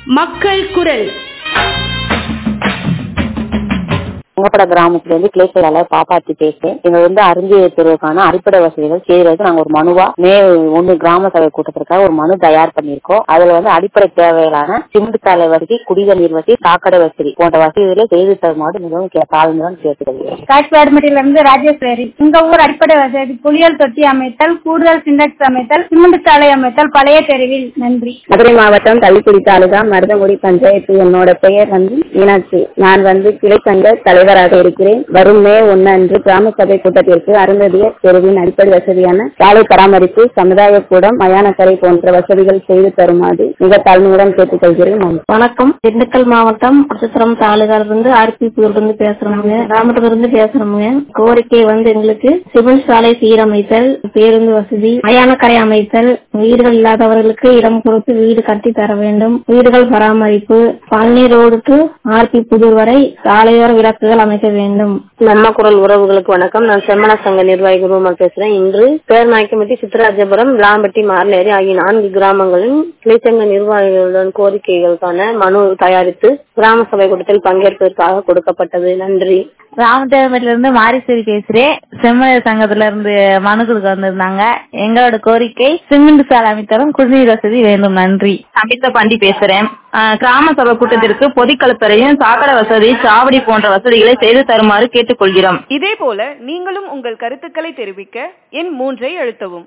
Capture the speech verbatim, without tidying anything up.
மக்கள் குரல். உங்கப்பட கிராமத்துல இருந்து கிளை செயலாளர் பாப்பாத்தி பேசுறேன். எங்க வந்து அருந்திய தேர்வுக்கான அடிப்படை வசதிகள் செய்யறது நாங்க ஒரு மனுவா மே ஒண்ணு கிராம சபை கூட்டத்திற்காக ஒரு மனு தயார் பண்ணிருக்கோம். அதுல வந்து அடிப்படை தேவைகளான சிமெண்ட் சாலை வசதி, குடிநீர் நீர் வசதி, சாக்கடை வசதி போன்ற வசதிகளை செய்து தருமாறு மிகவும் தாழ்மையுடன் கேட்டுக்கொள்கிறேன். காட்பாடிமட்டில இருந்து ராஜேஸ்வரி. உங்க ஊர் அடிப்படை வசதி குளியல் தொட்டி அமைத்தல், கூடுதல் சிண்டெக்ஸ் அமைத்தல், சிமெண்ட் சாலை அமைத்தல் பழைய தெருவில். நன்றி. மதுரை மாவட்டம் தள்ளிக்குடி தாலுகா மருதங்குடி பஞ்சாயத்து. என்னோட பெயர் வந்து மீனாட்சி. நான் வந்து கிளைச்சங்க தலைவராக இருக்கிறேன். வரும் மே ஒன்னு அன்று கிராம சபை கூட்டத்திற்கு அருந்ததிய தெருவின் அடிப்படை வசதியான சாலை பராமரிப்பு, சமுதாய கூடம், மயானக்கரை போன்ற வசதிகள் செய்து தருமாறு மிக தாழ்மையுடன் கேட்டுக்கொள்கிறேன். வணக்கம். திண்டுக்கல் மாவட்டம் குற்றச்சரம் தாலுகால இருந்து ஆர்பிபூர்ல இருந்து பேசுறோங்க. கிராமத்துல இருந்து பேசுறோங்க. கோரிக்கை வந்து எங்களுக்கு சிமெண்ட் சாலை சீரமைத்தல், பேருந்து வசதி, மயானக்கரை அமைத்தல், வீடுகள் இல்லாதவர்களுக்கு இடம் கொடுத்து வீடு கட்டி தர வேண்டும், வீடுகள் பராமரிப்பு, Palani road to RP Puthur வரை சாலையோர விளக்குகள் அமைக்க வேண்டும். நம்ம குரல் உறவுகளுக்கு வணக்கம். நான் செம்மன சங்க நிர்வாகி ரூமா பேசுறேன். இன்று பேர்நாயக்கம்பட்டி, சித்தராஜபுரம், விளாம்பட்டி, மார்லேரி ஆகிய நான்கு கிராமங்களின் கிளைச்சங்க நிர்வாகிகளுடன் கோரிக்கைகளுக்கான மனு தயாரித்து கிராம சபை கூட்டத்தில் பங்கேற்பதற்காக கொடுக்கப்பட்டது. நன்றி. ராமதேவமட்டில இருந்து மாரிசேரி பேசுறேன். செம்மன சங்கத்துல இருந்து மனு கொடுக்க வந்திருந்தாங்க. எங்களோட கோரிக்கை சிமெண்ட் சாலை அமைத்தலும், குடிநீர் வசதி வேண்டும். நன்றி. அமித்த பாண்டி பேசுறேன். கிராம சபை கூட்டத்திற்கு பொதுக்கலப்பறையும், சாக்கடை வசதி, சாவடி போன்ற வசதிகளை செய்து தருமாறு கேட்டுக்கொள்கிறோம். இதே போல நீங்களும் உங்கள் கருத்துக்களை தெரிவிக்க எண் மூன்றை அழுத்தவும்.